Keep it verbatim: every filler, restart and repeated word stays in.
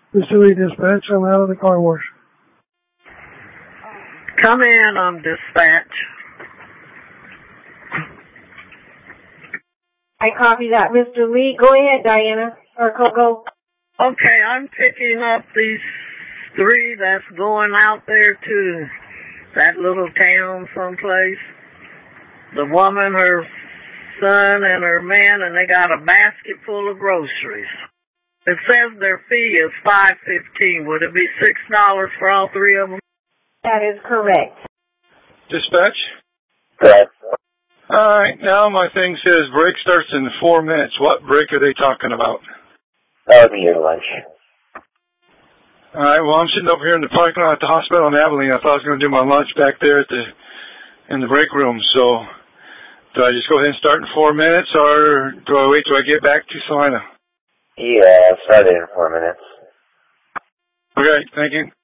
Mister Lee, dispatch, I'm out of the car wash. Come in on dispatch. I copy that, Mister Lee. Go ahead, Diana. Or go, go. Okay, I'm picking up these three that's going out there to that little town someplace. The woman, her son, and her man, and they got a basket full of groceries. It says their fee is five fifteen. Would it be six dollars for all three of them? That is correct. Dispatch? Correct. All right, now my thing says break starts in four minutes. What break are they talking about? That would be your lunch. All right, well, I'm sitting over here in the parking lot at the hospital in Abilene. I thought I was going to do my lunch back there at the in the break room. So do I just go ahead and start in four minutes, or do I wait till I get back to Salina? Yeah, start it in four minutes. Okay, thank you.